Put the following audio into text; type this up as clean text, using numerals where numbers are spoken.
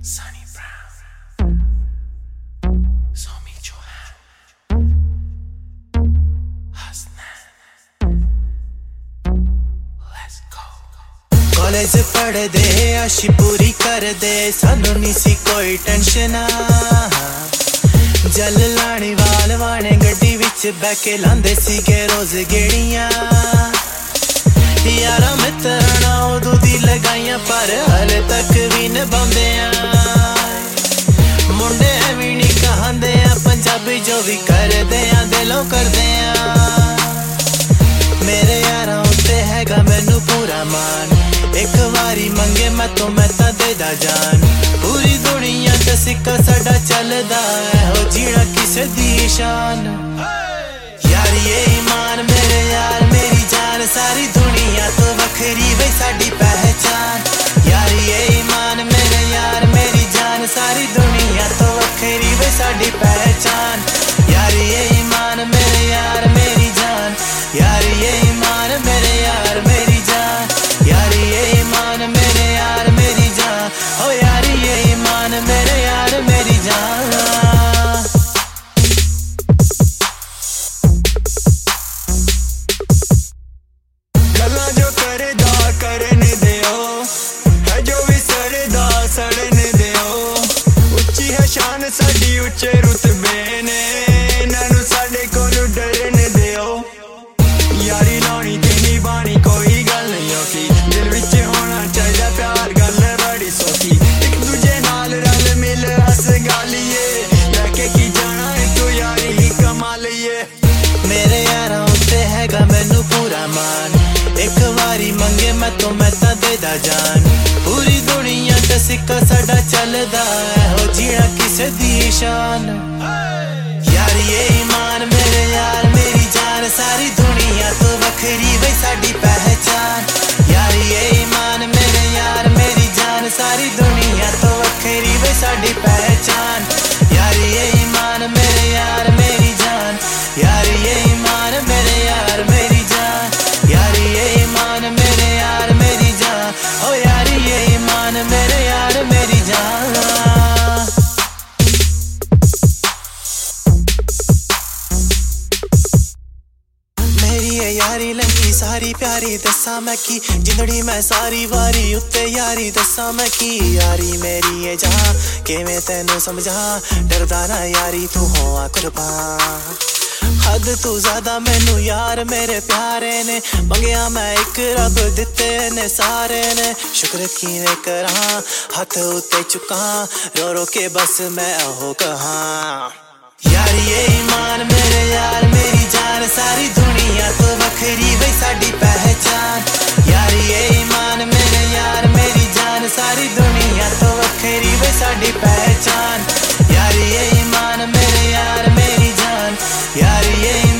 Sunny Brown, Somi Johan, Hasnan, let's go। College पढ़ दे आशी पूरी कर दे, सानू नहीं सी कोई टेंशन। जल लानी वाल वाने गड्डी विच बह के लांदे सीगे रोज गेड़ियां। यारा मित्रा उदू दी लगाइयां पर हले तक भी निभांदे मुंडे भी नहीं कहंदे पंजाबी जो भी करदे दिलों करदे। मेरे यारा उत्ते हैगा मैनू पूरा मान, एक बारी मंगे मैं तो देदा जान। पूरी दुनिया ते सिक्का साडा चलदा है, हो जीना किसे दी शान। यार ये ईमान मेरे यार मेरी जान, सारी दुनिया तो वखरी वे साडी पहचान। यार ये ईमान मेरे यार मेरी जान, सारी दुनिया तो वखरी वे साडी पहचान। यार ये ईमान मेरे यार मेरी जान, यार ये ईमान मेरे यार मेरी जान। यार ये ईमान मेरे यार मेरी जान, ओ यार ये ईमान मेरे यार मेरी जान। गल्ला जो करदा करने दियो, है जो भी सड़दा सड़ने दियो। उच्ची है शान साडी उच्चे रुतबे ने, इन्हां साडे कोलों डरने दियो। यारी लानी ते निभानी कोई गल नहीं औखी, दिल विच होना चाहिदा प्यार गल बड़ी सौखी। एक दूजे नाल रल मिल हस गालिए, लैके की जाना है तू यारी ही कमा लिए। मेरे यारा उत्ते हैगा मैनू पूरा मान, एक बारी मंगे मैं तो देदा जान। पूरी दुनिया ते सिक्का साडा चलदा है, हो जीना किसे दी शान। यार ये ईमान मेरे यार मेरी जान, सारी दुनिया तो वखरी वे साडी पहचान। यार ये ईमान मेरे यार मेरी जान, सारी दुनिया तो वखरी वे साडी पहचान। यार ये ईमान मेरे यार मेरी जान, यार ये ईमान मेरे यार मेरी जान। यार ये ईमान मेरे यार मेरी जान, ओ यार ये ईमान मेरे यार मेरी जान। यारी लंगी सारी प्यारी दसा मैं की, जिंदड़ी मैं सारी वारी उत्ते यारी दसा मैं की। यारी मेरी है जहां के मैं तेनू समझा, डरदा ना यारी तू होआ कुर्बान। हद तू ज्यादा मैनू यार मेरे प्यारे ने, मंगया मैं एक रब दिते ने सारे ने। शुक्र किवें करा हथ उत्ते चुका, रो रो के बस मैं ओह कहा। यार ये ईमान मेरे यार मेरी जान, सारी दुनिया तो वखरी वे साडी पहचान। यार ये ईमान मेरे यार मेरी जान, सारी दुनिया तो वखरी वे साडी पहचान। यार ये ईमान मेरे यार मेरी जान, यार ये